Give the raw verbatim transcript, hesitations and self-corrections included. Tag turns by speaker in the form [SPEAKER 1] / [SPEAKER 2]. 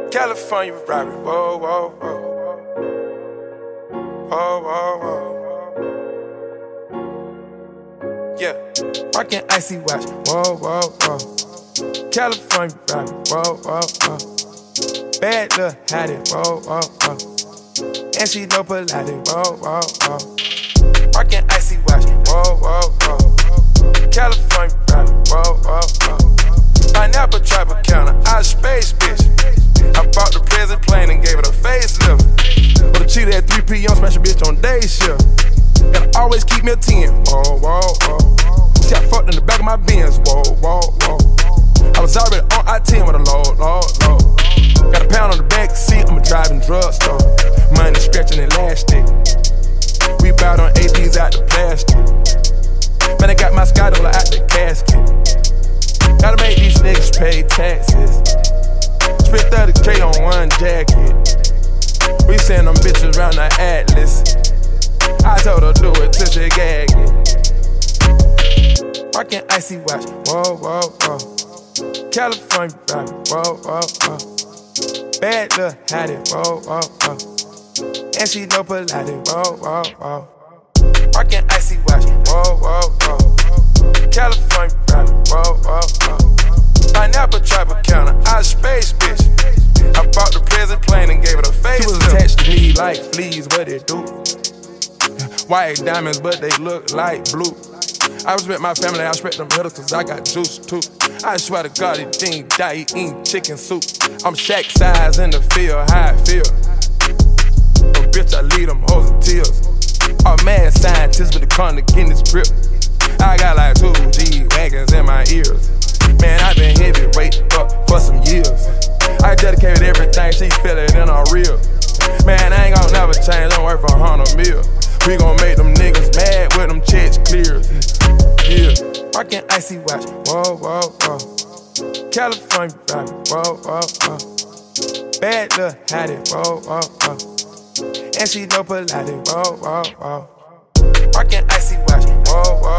[SPEAKER 1] California robbery, whoa, whoa, whoa. Whoa, whoa, whoa. Yeah, rockin' icy watch, whoa, whoa, whoa. California robbery, whoa, whoa, whoa. Bad little hottie, whoa, whoa, whoa. And she know Pilates, whoa, whoa, whoa. Rockin' icy watch, whoa, whoa, whoa. California robbery, whoa, whoa, whoa. Pineapple trapper counter, out of space, bitch. I bought the present plane and gave it a facelift. But the cheetah at three p.m. smash a bitch on day shift. Gotta always keep me a ten, whoa, whoa, whoa. She got fucked in the back of my Benz, whoa, whoa, whoa. I was already on I ten with a load, load, load. Got a pound on the back seat, I'm a driving drugstore. Money stretching elastic. We bout on A Ps out the plastic. Man, I got my sky dollar out the casket. Gotta make these niggas pay taxes. Spent thirty K on one jacket. We send them bitches around the Atlas. I told her do it till she gagging. Rockin' icy watch, whoa, whoa, whoa. California robbery, whoa, whoa, whoa. Bad little hottie, whoa, whoa, whoa. And she know Pilates, whoa, whoa, whoa. Rockin' icy watch, whoa, whoa, whoa. California robbery, whoa, whoa, whoa. Pineapple trapper counter, out of space, bitch. I bought the present plane and gave it a face. She was attached to me like fleas, what it do? White diamonds, but they look like blue. I respect my family, I respect them hitters, cause I got juice too. I swear to God, he didn't die, he eating chicken soup. I'm Shaq size in the field, how I feel. Oh, bitch, I lead them hoes in tears. I'm mad scientist with the con to get this grip. I got like two G-Wagons in my ears. Man, I been heavyweight up for some years. I dedicated everything, she feel it in her real. Man, I ain't gon' never change, I'm worth a hundred mil. We gon' make them niggas mad with them checks clear. Yeah, rockin' icy watch, whoa, whoa, whoa. California robbery, whoa, whoa, whoa. Bad little hottie, whoa, whoa, whoa. And she know Pilates, whoa, whoa, whoa. Rockin' icy watch, whoa, whoa.